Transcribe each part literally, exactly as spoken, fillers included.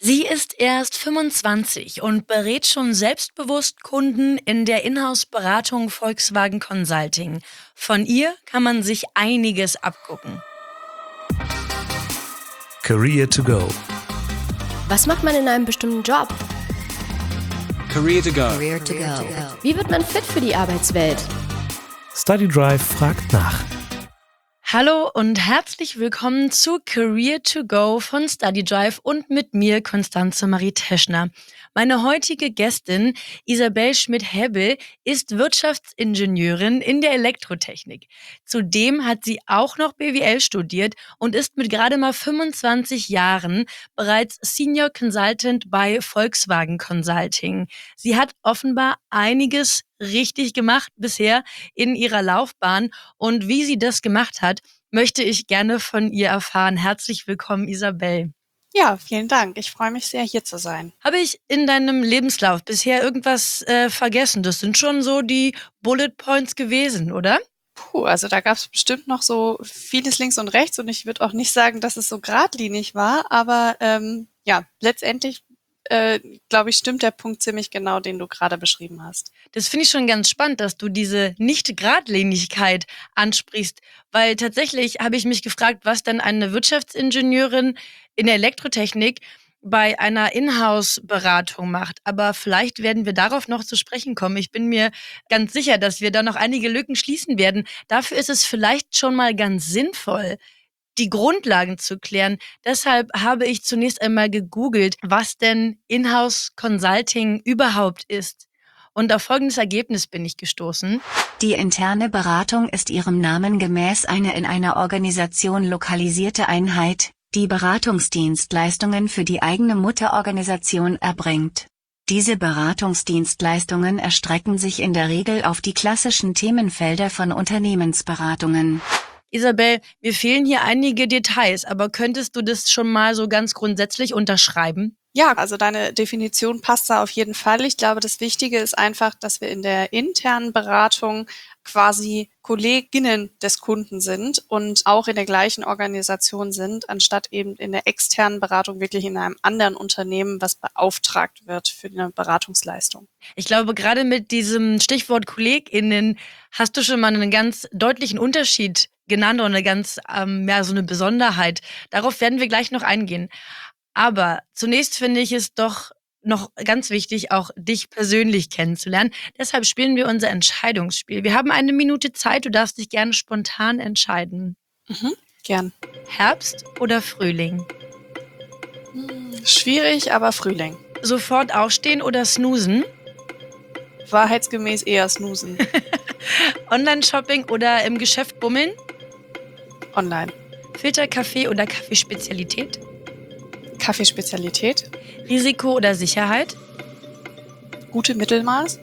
Sie ist erst fünfundzwanzig und berät schon selbstbewusst Kunden in der Inhouse-Beratung Volkswagen Consulting. Von ihr kann man sich einiges abgucken. Career to go. Was macht man in einem bestimmten Job? Career to go. Career to go. Wie wird man fit für die Arbeitswelt? Study Drive fragt nach. Hallo und herzlich willkommen zu Career to Go von Study Drive und mit mir, Constanze Marie Teschner. Meine heutige Gästin, Isabel Schmidt-Hebbel, ist Wirtschaftsingenieurin in der Elektrotechnik. Zudem hat sie auch noch B W L studiert und ist mit gerade mal fünfundzwanzig Jahren bereits Senior Consultant bei Volkswagen Consulting. Sie hat offenbar einiges richtig gemacht bisher in ihrer Laufbahn, und wie sie das gemacht hat, möchte ich gerne von ihr erfahren. Herzlich willkommen, Isabel. Ja, vielen Dank. Ich freue mich sehr, hier zu sein. Habe ich in deinem Lebenslauf bisher irgendwas äh, vergessen? Das sind schon so die Bullet Points gewesen, oder? Puh, also da gab es bestimmt noch so vieles links und rechts und ich würde auch nicht sagen, dass es so geradlinig war, aber ähm, ja, letztendlich äh, glaube ich, stimmt der Punkt ziemlich genau, den du gerade beschrieben hast. Das finde ich schon ganz spannend, dass du diese Nicht-Gradlinigkeit ansprichst, weil tatsächlich habe ich mich gefragt, was denn eine Wirtschaftsingenieurin in der Elektrotechnik bei einer Inhouse-Beratung macht. Aber vielleicht werden wir darauf noch zu sprechen kommen. Ich bin mir ganz sicher, dass wir da noch einige Lücken schließen werden. Dafür ist es vielleicht schon mal ganz sinnvoll, die Grundlagen zu klären. Deshalb habe ich zunächst einmal gegoogelt, was denn Inhouse-Consulting überhaupt ist. Und auf folgendes Ergebnis bin ich gestoßen. Die interne Beratung ist ihrem Namen gemäß eine in einer Organisation lokalisierte Einheit, die Beratungsdienstleistungen für die eigene Mutterorganisation erbringt. Diese Beratungsdienstleistungen erstrecken sich in der Regel auf die klassischen Themenfelder von Unternehmensberatungen. Isabel, mir fehlen hier einige Details, aber könntest du das schon mal so ganz grundsätzlich unterschreiben? Ja, also deine Definition passt da auf jeden Fall. Ich glaube, das Wichtige ist einfach, dass wir in der internen Beratung quasi Kolleginnen des Kunden sind und auch in der gleichen Organisation sind, anstatt eben in der externen Beratung wirklich in einem anderen Unternehmen, was beauftragt wird für eine Beratungsleistung. Ich glaube, gerade mit diesem Stichwort KollegInnen hast du schon mal einen ganz deutlichen Unterschied genannt und eine ganz, ähm, ja, so eine Besonderheit. Darauf werden wir gleich noch eingehen. Aber zunächst finde ich es doch noch ganz wichtig, auch dich persönlich kennenzulernen. Deshalb spielen wir unser Entscheidungsspiel. Wir haben eine Minute Zeit, du darfst dich gerne spontan entscheiden. Mhm, gern. Herbst oder Frühling? Schwierig, aber Frühling. Sofort aufstehen oder snoosen? Wahrheitsgemäß eher snoosen. Online-Shopping oder im Geschäft bummeln? Online. Filterkaffee oder Kaffeespezialität? Kaffeespezialität. Risiko oder Sicherheit? Gute Mittelmaß.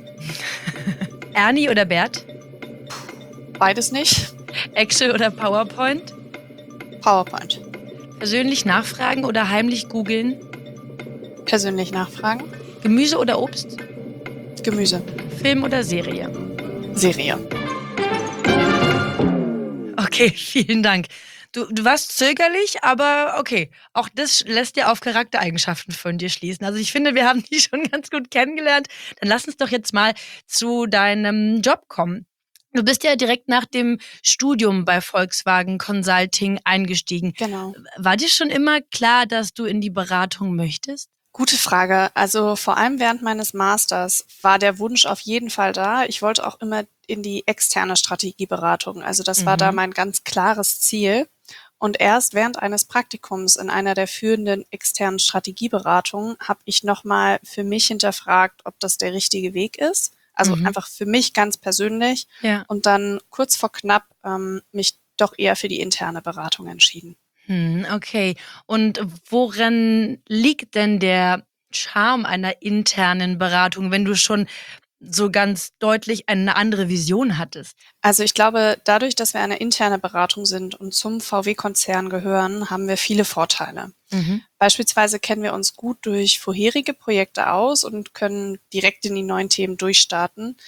Ernie oder Bert? Beides nicht. Excel oder PowerPoint? PowerPoint. Persönlich nachfragen oder heimlich googeln? Persönlich nachfragen. Gemüse oder Obst? Gemüse. Film oder Serie? Serie. Okay, vielen Dank. Du, du warst zögerlich, aber okay. Auch das lässt ja auf Charaktereigenschaften von dir schließen. Also ich finde, wir haben die schon ganz gut kennengelernt. Dann lass uns doch jetzt mal zu deinem Job kommen. Du bist ja direkt nach dem Studium bei Volkswagen Consulting eingestiegen. Genau. War dir schon immer klar, dass du in die Beratung möchtest? Gute Frage. Also vor allem während meines Masters war der Wunsch auf jeden Fall da. Ich wollte auch immer in die externe Strategieberatung. Also das Mhm. war da mein ganz klares Ziel. Und erst während eines Praktikums in einer der führenden externen Strategieberatungen habe ich nochmal für mich hinterfragt, ob das der richtige Weg ist. Also Mhm. einfach für mich ganz persönlich. Ja. Und dann kurz vor knapp ähm, mich doch eher für die interne Beratung entschieden. Hm, okay. Und worin liegt denn der Charme einer internen Beratung, wenn du schon so ganz deutlich eine andere Vision hattest? Also ich glaube, dadurch, dass wir eine interne Beratung sind und zum V W-Konzern gehören, haben wir viele Vorteile. Mhm. Beispielsweise kennen wir uns gut durch vorherige Projekte aus und können direkt in die neuen Themen durchstarten.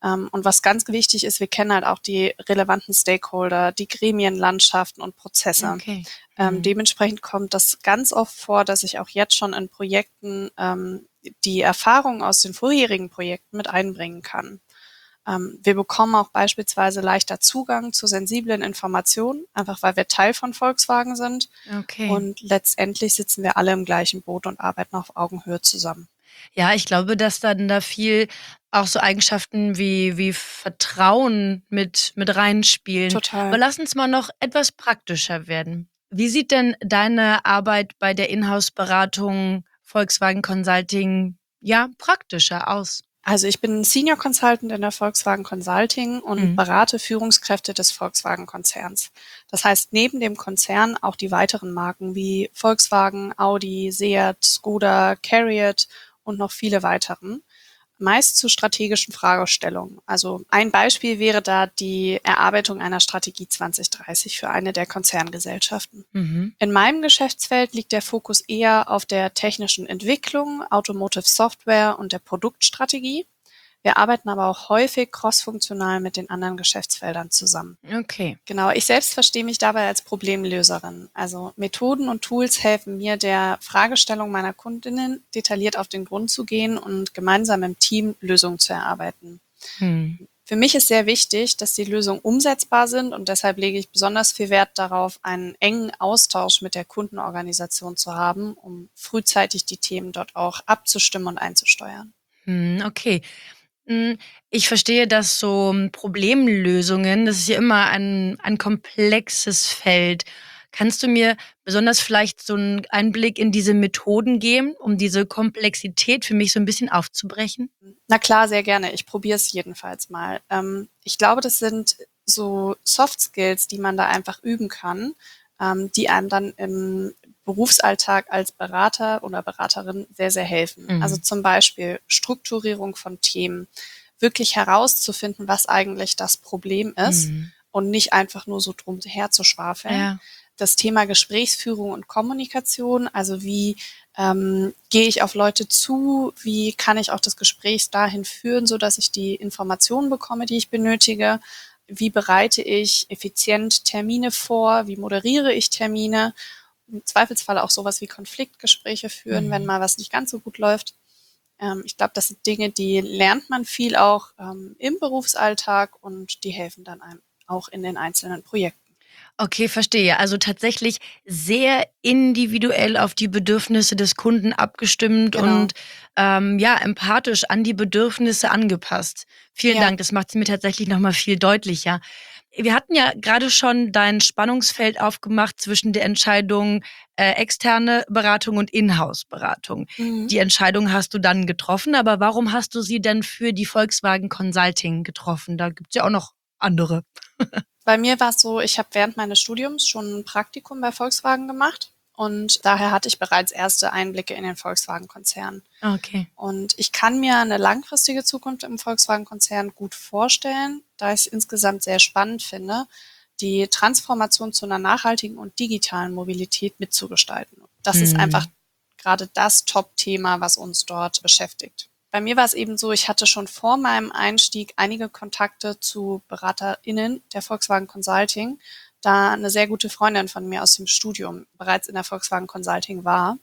Ähm, und was ganz wichtig ist, wir kennen halt auch die relevanten Stakeholder, die Gremienlandschaften und Prozesse. Okay. Ähm, Mhm. dementsprechend kommt das ganz oft vor, dass ich auch jetzt schon in Projekten ähm, die Erfahrungen aus den vorherigen Projekten mit einbringen kann. Ähm, wir bekommen auch beispielsweise leichter Zugang zu sensiblen Informationen, einfach weil wir Teil von Volkswagen sind. Okay. Und letztendlich sitzen wir alle im gleichen Boot und arbeiten auf Augenhöhe zusammen. Ja, ich glaube, dass dann da viel auch so Eigenschaften wie wie Vertrauen mit mit reinspielen. Aber Total. lass uns mal noch etwas praktischer werden. Wie sieht denn deine Arbeit bei der Inhouse-Beratung Volkswagen Consulting, ja, praktischer aus? Also ich bin Senior Consultant in der Volkswagen Consulting und Mhm. berate Führungskräfte des Volkswagen-Konzerns. Das heißt, neben dem Konzern auch die weiteren Marken wie Volkswagen, Audi, Seat, Skoda, CARIAD und noch viele weiteren. Meist zu strategischen Fragestellungen. Also ein Beispiel wäre da die Erarbeitung einer Strategie zwanzig dreißig für eine der Konzerngesellschaften. Mhm. In meinem Geschäftsfeld liegt der Fokus eher auf der technischen Entwicklung, Automotive Software und der Produktstrategie. Wir arbeiten aber auch häufig crossfunktional mit den anderen Geschäftsfeldern zusammen. Okay. Genau, ich selbst verstehe mich dabei als Problemlöserin. Also Methoden und Tools helfen mir, der Fragestellung meiner Kundinnen detailliert auf den Grund zu gehen und gemeinsam im Team Lösungen zu erarbeiten. Mhm. Für mich ist sehr wichtig, dass die Lösungen umsetzbar sind und deshalb lege ich besonders viel Wert darauf, einen engen Austausch mit der Kundenorganisation zu haben, um frühzeitig die Themen dort auch abzustimmen und einzusteuern. Mhm, okay. Hm, ich verstehe, dass so hm, Problemlösungen, das ist ja immer ein ein komplexes Feld. Kannst du mir besonders vielleicht so 'n Einblick in diese Methoden geben, um diese Komplexität für mich so 'n bisschen aufzubrechen? Na klar, sehr gerne. Ich probiere es jedenfalls mal. Ähm, ich glaube, das sind so Soft Skills, die man da einfach üben kann, ähm, die einem dann im Berufsalltag als Berater oder Beraterin sehr, sehr helfen. Also Mhm. zum Beispiel Strukturierung von Themen, wirklich herauszufinden, was eigentlich das Problem ist Mhm. und nicht einfach nur so drum herzuschwafeln. Ja. Das Thema Gesprächsführung und Kommunikation, also wie ähm, gehe ich auf Leute zu, wie kann ich auch das Gespräch dahin führen, so dass ich die Informationen bekomme, die ich benötige, wie bereite ich effizient Termine vor, wie moderiere ich Termine, im Zweifelsfall auch sowas wie Konfliktgespräche führen, wenn Mhm. mal was nicht ganz so gut läuft. Ähm, ich glaube, das sind Dinge, die lernt man viel auch ähm, im Berufsalltag und die helfen dann einem auch in den einzelnen Projekten. Okay, verstehe. Also tatsächlich sehr individuell auf die Bedürfnisse des Kunden abgestimmt Genau. und, ähm, ja, empathisch an die Bedürfnisse angepasst. Vielen Ja. Dank, das macht's mir tatsächlich noch mal viel deutlicher. Wir hatten ja grade schon dein Spannungsfeld aufgemacht zwischen der Entscheidung, äh, externe Beratung und Inhouse-Beratung. Mhm. Die Entscheidung hast du dann getroffen, aber warum hast du sie denn für die Volkswagen Consulting getroffen? Da gibt's ja auch noch andere. Bei mir war es so, ich habe während meines Studiums schon 'n Praktikum bei Volkswagen gemacht und daher hatte ich bereits erste Einblicke in den Volkswagen-Konzern. Okay. Und ich kann mir eine langfristige Zukunft im Volkswagen-Konzern gut vorstellen, da ich es insgesamt sehr spannend finde, die Transformation zu einer nachhaltigen und digitalen Mobilität mitzugestalten. Das ist einfach Mhm. gerade das Top-Thema, was uns dort beschäftigt. Bei mir war es eben so, ich hatte schon vor meinem Einstieg einige Kontakte zu BeraterInnen der Volkswagen Consulting, da eine sehr gute Freundin von mir aus dem Studium bereits in der Volkswagen Consulting war.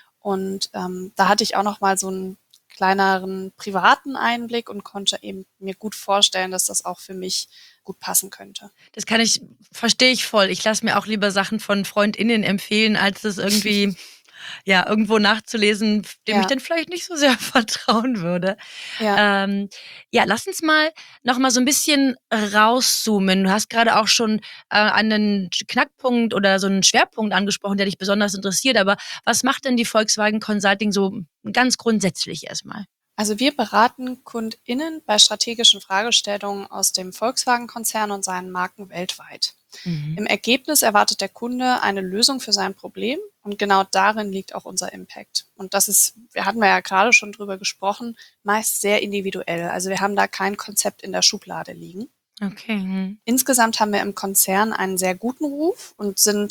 Und ähm, da hatte ich auch noch mal so einen kleineren privaten Einblick und konnte eben mir gut vorstellen, dass das auch für mich gut passen könnte. Das kann ich verstehe ich voll. Ich lasse mir auch lieber Sachen von FreundInnen empfehlen, als das irgendwie, ja, irgendwo nachzulesen, f dem ich Ja, dann vielleicht nicht so sehr vertrauen würde. ja. Ähm, ja, lass uns mal noch mal so 'n bisschen rauszoomen. Du hast grade auch schon, äh, einen Sch Knackpunkt oder so 'n Schwerpunkt angesprochen, der dich besonders interessiert. Aber was macht denn die Volkswagen Consulting so ganz grundsätzlich erst mal? Also wir beraten KundInnen bei strategischen Fragestellungen aus dem Volkswagen-Konzern und seinen Marken weltweit. Mhm. Im Ergebnis erwartet der Kunde eine Lösung für sein Problem und genau darin liegt auch unser Impact. Und das ist, wir hatten ja gerade schon drüber gesprochen, meist sehr individuell. Also wir haben da kein Konzept in der Schublade liegen. Okay, mhm. Insgesamt haben wir im Konzern einen sehr guten Ruf und sind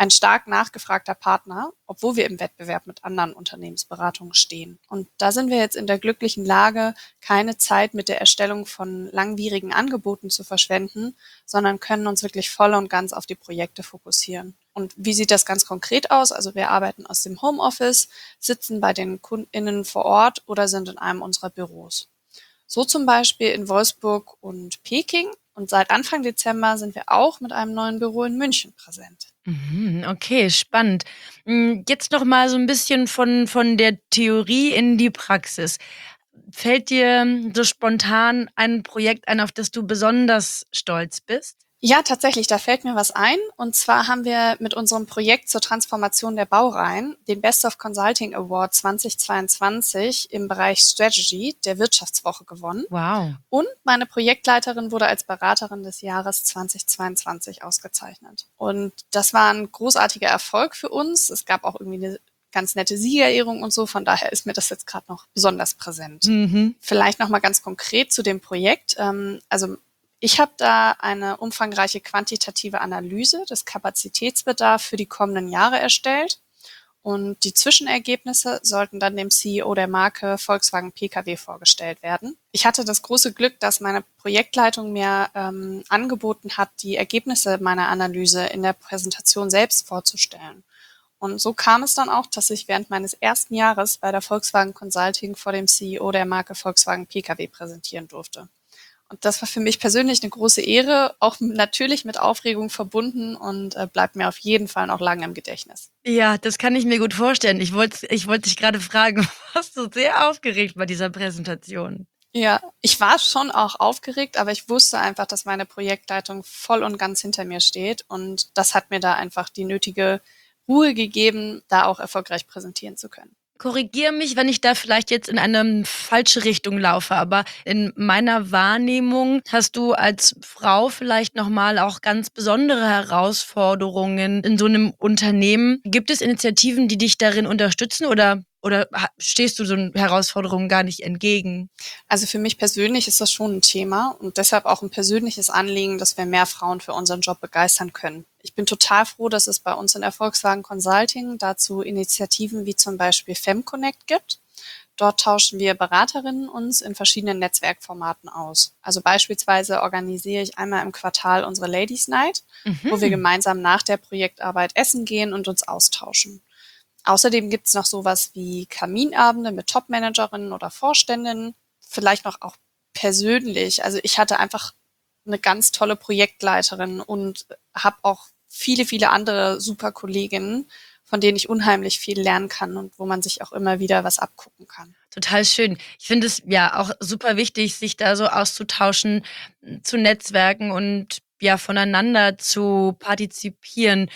ein stark nachgefragter Partner, obwohl wir im Wettbewerb mit anderen Unternehmensberatungen stehen. Und da sind wir jetzt in der glücklichen Lage, keine Zeit mit der Erstellung von langwierigen Angeboten zu verschwenden, sondern können uns wirklich voll und ganz auf die Projekte fokussieren. Und wie sieht das ganz konkret aus? Also wir arbeiten aus dem Homeoffice, sitzen bei den KundInnen vor Ort oder sind in einem unserer Büros. So zum Beispiel in Wolfsburg und Peking. Und seit Anfang Dezember sind wir auch mit einem neuen Büro in München präsent. Mhm, okay, spannend. Hm, jetzt noch mal so ein bisschen von von der Theorie in die Praxis. Fällt dir so spontan ein Projekt ein, auf das du besonders stolz bist? Ja, tatsächlich, da fällt mir was ein. Und zwar haben wir mit unserem Projekt zur Transformation der Baureihen den Best of Consulting Award zweitausendzweiundzwanzig im Bereich Strategy der Wirtschaftswoche gewonnen. Wow. Und meine Projektleiterin wurde als Beraterin des Jahres zweitausendzweiundzwanzig ausgezeichnet. Und das war ein großartiger Erfolg für uns. Es gab auch irgendwie eine ganz nette Siegerehrung und so. Von daher ist mir das jetzt gerade noch besonders präsent. Mhm. Vielleicht noch mal ganz konkret zu dem Projekt. Ähm, also ich habe da eine umfangreiche quantitative Analyse des Kapazitätsbedarfs für die kommenden Jahre erstellt. Und die Zwischenergebnisse sollten dann dem C E O der Marke Volkswagen Pkw vorgestellt werden. Ich hatte das große Glück, dass meine Projektleitung mir ähm, angeboten hat, die Ergebnisse meiner Analyse in der Präsentation selbst vorzustellen. Und so kam es dann auch, dass ich während meines ersten Jahres bei der Volkswagen Consulting vor dem C E O der Marke Volkswagen Pkw präsentieren durfte. Und das war für mich persönlich eine große Ehre, auch natürlich mit Aufregung verbunden und äh, bleibt mir auf jeden Fall noch lange im Gedächtnis. Ja, das kann ich mir gut vorstellen. Ich wollte ich wollte dich gerade fragen, warst du sehr aufgeregt bei dieser Präsentation? Ja, ich war schon auch aufgeregt, aber ich wusste einfach, dass meine Projektleitung voll und ganz hinter mir steht. Und das hat mir da einfach die nötige Ruhe gegeben, da auch erfolgreich präsentieren zu können. Korrigiere mich, wenn ich da vielleicht jetzt in eine falsche Richtung laufe, aber in meiner Wahrnehmung hast du als Frau vielleicht noch mal auch ganz besondere Herausforderungen in so einem Unternehmen. Gibt es Initiativen, die dich darin unterstützen oder oder ha stehst du so 'n Herausforderungen gar nicht entgegen? Also für mich persönlich ist das schon ein Thema und deshalb auch ein persönliches Anliegen, dass wir mehr Frauen für unseren Job begeistern können. Ich bin total froh, dass es bei uns in der Volkswagen Consulting dazu Initiativen wie zum Beispiel FemConnect gibt. Dort tauschen wir Beraterinnen uns in verschiedenen Netzwerkformaten aus. Also beispielsweise organisiere ich einmal im Quartal unsere Ladies Night, wo wir Mhm. gemeinsam nach der Projektarbeit essen gehen und uns austauschen. Außerdem gibt es noch sowas wie Kaminabende mit Top-Managerinnen oder Vorständinnen, vielleicht noch auch persönlich. Also ich hatte einfach eine ganz tolle Projektleiterin und habe auch viele, viele andere super Kolleginnen, von denen ich unheimlich viel lernen kann und wo man sich auch immer wieder was abgucken kann. Total schön. Ich finde es ja auch super wichtig, sich da so auszutauschen, zu netzwerken und ja, voneinander zu partizipieren.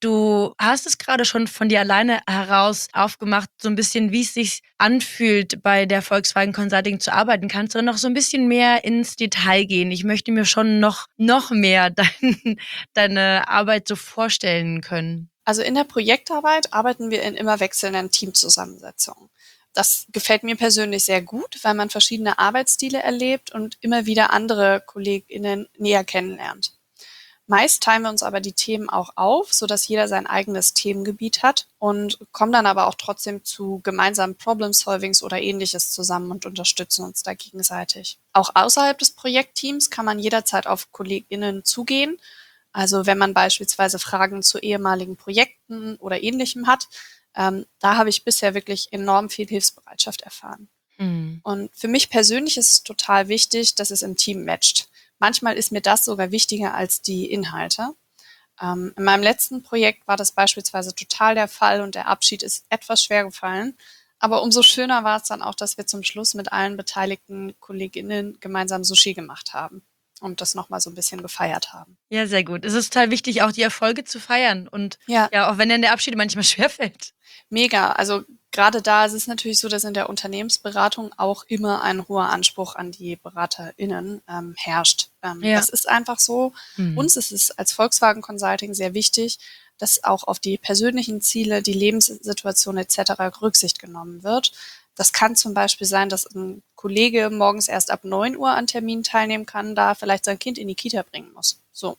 Du hast es gerade schon von dir alleine heraus aufgemacht, so ein bisschen, wie es sich anfühlt, bei der Volkswagen Consulting zu arbeiten. Kannst du noch so ein bisschen mehr ins Detail gehen? Ich möchte mir schon noch noch mehr dein deine Arbeit so vorstellen können. Also in der Projektarbeit arbeiten wir in immer wechselnden Teamzusammensetzungen. Das gefällt mir persönlich sehr gut, weil man verschiedene Arbeitsstile erlebt und immer wieder andere KollegInnen näher kennenlernt. Meist teilen wir uns aber die Themen auch auf, sodass jeder sein eigenes Themengebiet hat und kommen dann aber auch trotzdem zu gemeinsamen Problem-Solvings oder Ähnliches zusammen und unterstützen uns da gegenseitig. Auch außerhalb des Projektteams kann man jederzeit auf KollegInnen zugehen. Also wenn man beispielsweise Fragen zu ehemaligen Projekten oder Ähnlichem hat, ähm, da habe ich bisher wirklich enorm viel Hilfsbereitschaft erfahren. Mhm. Und für mich persönlich ist es total wichtig, dass es im Team matcht. Manchmal ist mir das sogar wichtiger als die Inhalte. Ähm, in meinem letzten Projekt war das beispielsweise total der Fall und der Abschied ist etwas schwer gefallen. Aber umso schöner war es dann auch, dass wir zum Schluss mit allen beteiligten KollegInnen gemeinsam Sushi gemacht haben und das nochmal so ein bisschen gefeiert haben. Ja, sehr gut. Es ist total wichtig, auch die Erfolge zu feiern und Ja, ja, auch wenn dann der Abschied manchmal schwerfällt. mega. Also gerade da ist es natürlich so, dass in der Unternehmensberatung auch immer ein hoher Anspruch an die BeraterInnen ähm, herrscht. Ähm, Ja. Das ist einfach so. Mhm. Uns ist es als Volkswagen Consulting sehr wichtig, dass auch auf die persönlichen Ziele, die Lebenssituation et cetera Rücksicht genommen wird. Das kann zum Beispiel sein, dass ein Kollege morgens erst ab neun Uhr an Terminen teilnehmen kann, da vielleicht sein Kind in die Kita bringen muss. So.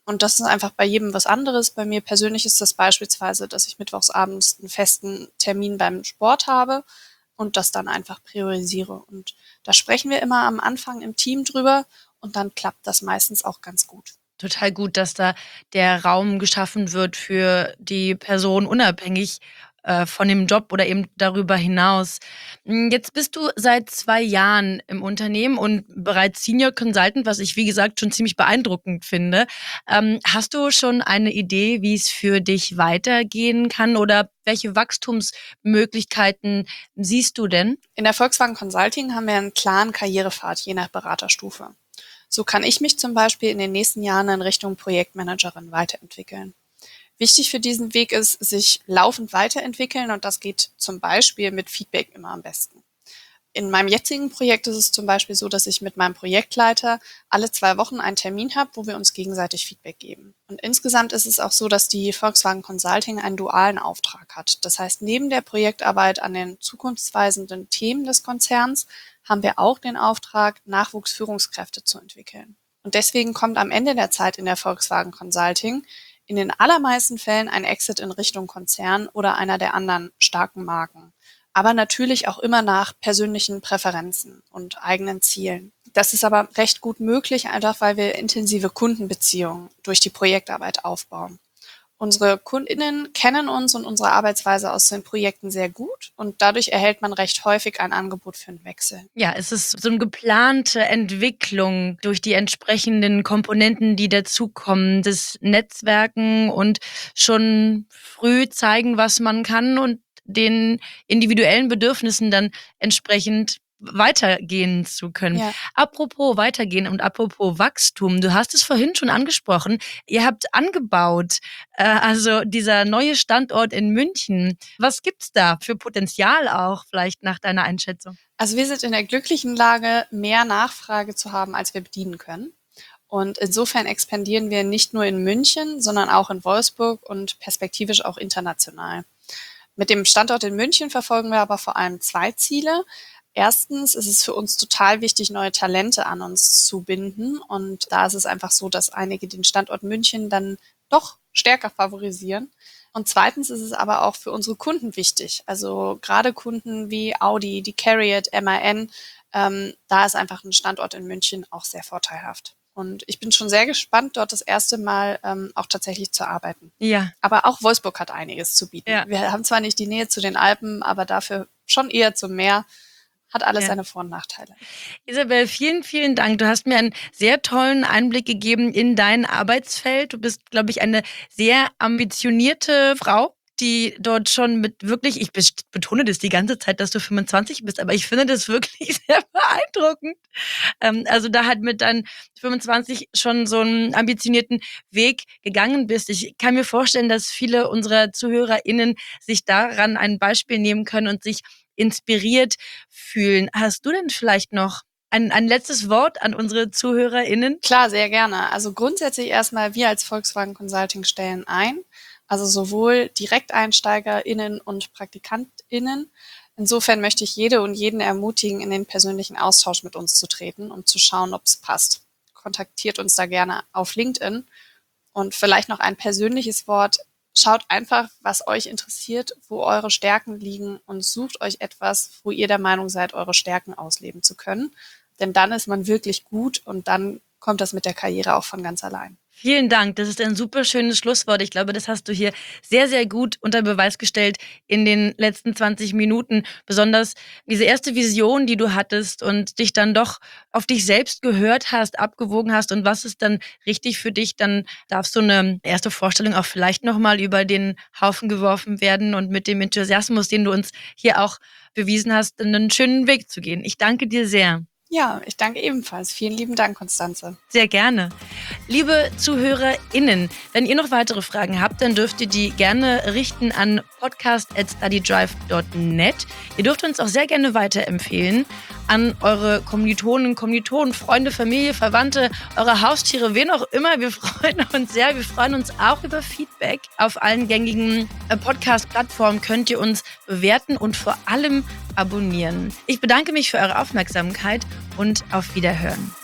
Und das ist einfach bei jedem was anderes. Bei mir persönlich ist das beispielsweise, dass ich mittwochsabends einen festen Termin beim Sport habe und das dann einfach priorisiere. Und da sprechen wir immer am Anfang im Team drüber und dann klappt das meistens auch ganz gut. Total gut, dass da der Raum geschaffen wird für die Person unabhängig äh, von dem Job oder eben darüber hinaus. Hm, Jetzt bist du seit zwei Jahren im Unternehmen und bereits Senior Consultant, was ich, wie gesagt, schon ziemlich beeindruckend finde. Ähm, hast du schon eine Idee, wie es für dich weitergehen kann oder welche Wachstumsmöglichkeiten siehst du denn? In der Volkswagen Consulting haben wir einen klaren Karrierepfad je nach Beraterstufe. So kann ich mich zum Beispiel in den nächsten Jahren in Richtung Projektmanagerin weiterentwickeln. Wichtig für diesen Weg ist, sich laufend weiterentwickeln und das geht zum Beispiel mit Feedback immer am besten. In meinem jetzigen Projekt ist es zum Beispiel so, dass ich mit meinem Projektleiter alle zwei Wochen einen Termin habe, wo wir uns gegenseitig Feedback geben. Und insgesamt ist es auch so, dass die Volkswagen Consulting einen dualen Auftrag hat. Das heißt, neben der Projektarbeit an den zukunftsweisenden Themen des Konzerns haben wir auch den Auftrag, Nachwuchsführungskräfte zu entwickeln. Und deswegen kommt am Ende der Zeit in der Volkswagen Consulting in den allermeisten Fällen ein Exit in Richtung Konzern oder einer der anderen starken Marken. Aber natürlich auch immer nach persönlichen Präferenzen und eigenen Zielen. Das ist aber recht gut möglich, einfach weil wir intensive Kundenbeziehungen durch die Projektarbeit aufbauen. Unsere KundInnen kennen uns und unsere Arbeitsweise aus den Projekten sehr gut und dadurch erhält man recht häufig ein Angebot für einen Wechsel. Ja, es ist so eine geplante Entwicklung durch die entsprechenden Komponenten, die dazukommen, das Netzwerken und schon früh zeigen, was man kann und den individuellen Bedürfnissen dann entsprechend weitergehen zu können. Ja. Apropos weitergehen und apropos Wachstum, du hast es vorhin schon angesprochen, ihr habt angebaut, äh, also dieser neue Standort in München. Was gibt's da für Potenzial auch vielleicht nach deiner Einschätzung? Also wir sind in der glücklichen Lage, mehr Nachfrage zu haben, als wir bedienen können. Und insofern expandieren wir nicht nur in München, sondern auch in Wolfsburg und perspektivisch auch international. Mit dem Standort in München verfolgen wir aber vor allem zwei Ziele. Erstens ist es für uns total wichtig, neue Talente an uns zu binden. Und da ist es einfach so, dass einige den Standort München dann doch stärker favorisieren. Und zweitens ist es aber auch für unsere Kunden wichtig. Also gerade Kunden wie Audi, die Carriot, M A N, ähm, da ist einfach ein Standort in München auch sehr vorteilhaft. Und ich bin schon sehr gespannt, dort das erste Mal ähm, auch tatsächlich zu arbeiten. Ja. Aber auch Wolfsburg hat einiges zu bieten. Ja. Wir haben zwar nicht die Nähe zu den Alpen, aber dafür schon eher zum Meer. Hat alles Ja. seine Vor- und Nachteile. Isabel, vielen, vielen Dank. Du hast mir einen sehr tollen Einblick gegeben in dein Arbeitsfeld. Du bist, glaube ich, eine sehr ambitionierte Frau, die dort schon mit wirklich, ich betone das die ganze Zeit, dass du fünfundzwanzig bist, aber ich finde das wirklich sehr beeindruckend. Ähm, also da halt mit deinen fünfundzwanzig schon so einen ambitionierten Weg gegangen bist. Ich kann mir vorstellen, dass viele unserer ZuhörerInnen sich daran ein Beispiel nehmen können und sich inspiriert fühlen. Hast du denn vielleicht noch ein, ein letztes Wort an unsere ZuhörerInnen? Klar, sehr gerne. Also grundsätzlich erstmal, wir als Volkswagen Consulting stellen ein. Also sowohl DirekteinsteigerInnen und PraktikantInnen. Insofern möchte ich jede und jeden ermutigen, in den persönlichen Austausch mit uns zu treten, um zu schauen, ob es passt. Kontaktiert uns da gerne auf LinkedIn. Und vielleicht noch ein persönliches Wort. Schaut einfach, was euch interessiert, wo eure Stärken liegen und sucht euch etwas, wo ihr der Meinung seid, eure Stärken ausleben zu können. Denn dann ist man wirklich gut und dann kommt das mit der Karriere auch von ganz allein. Vielen Dank, das ist ein super schönes Schlusswort. Ich glaube, das hast du hier sehr, sehr gut unter Beweis gestellt in den letzten zwanzig Minuten. Besonders diese erste Vision, die du hattest und dich dann doch auf dich selbst gehört hast, abgewogen hast und was ist dann richtig für dich, dann darfst du eine erste Vorstellung auch vielleicht nochmal über den Haufen geworfen werden und mit dem Enthusiasmus, den du uns hier auch bewiesen hast, einen schönen Weg zu gehen. Ich danke dir sehr. Ja, ich danke ebenfalls. Vielen lieben Dank, Constanze. Sehr gerne. Liebe ZuhörerInnen, wenn ihr noch weitere Fragen habt, dann dürft ihr die gerne richten an podcast at studydrive dot net. Ihr dürft uns auch sehr gerne weiterempfehlen an eure Kommilitonen, Kommilitonen, Freunde, Familie, Verwandte, eure Haustiere, wen auch immer. Wir freuen uns sehr. Wir freuen uns auch über Feedback. Auf allen gängigen Podcast-Plattformen könnt ihr uns bewerten und vor allem abonnieren. Ich bedanke mich für eure Aufmerksamkeit und auf Wiederhören.